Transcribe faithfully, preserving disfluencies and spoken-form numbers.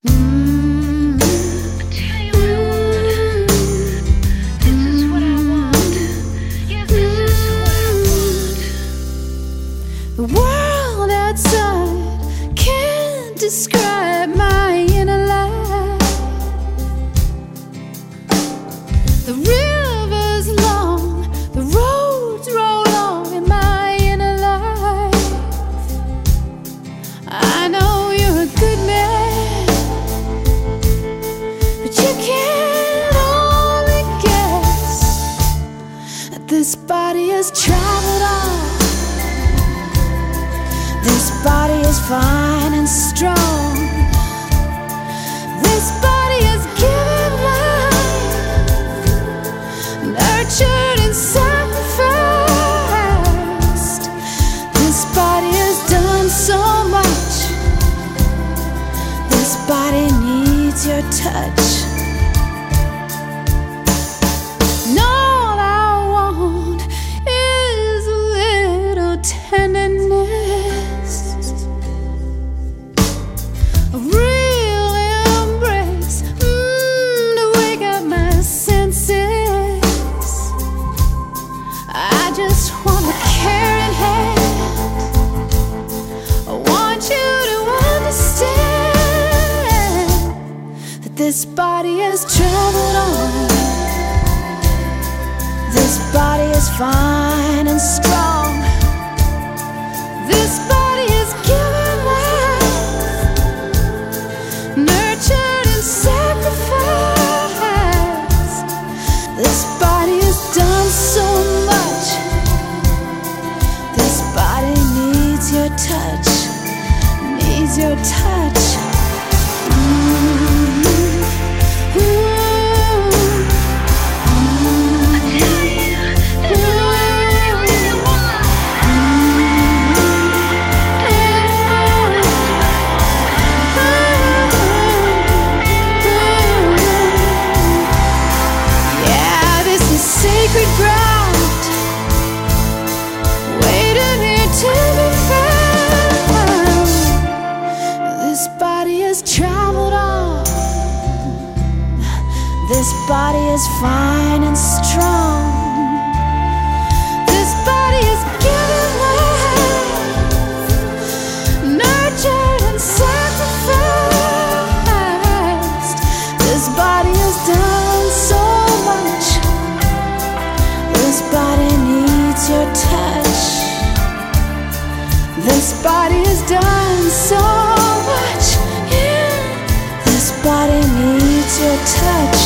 Mm. I tell you what I want. This is what I want. Yeah, this is what I want. The world outside can't describe my inner life. The river's long, the roads roll on in my inner life. I know you're a good man, but you can only guess that this body has traveled on. This body is fine and strong. This body is given life, nurtured and sacrificed. This body has done so much. This body needs your touch. And all I want is a little tenderness, a real embrace, mm, to wake up my senses. I just want a caring hand. I want you to understand that this body has traveled on. This body is fine and strong. This body is given life, nurtured and sacrificed. This body has done so much. This body needs your touch, needs your touch. Mm-hmm. Ooh. I tell you, this is what I really, really want. Yeah, this is sacred ground, waiting here to be found. This body has traveled on. This body is fine and strong. This body is given life, nurtured and sacrificed. This body has done so much. This body needs your touch. This body has done so much. Yeah. This body needs your touch.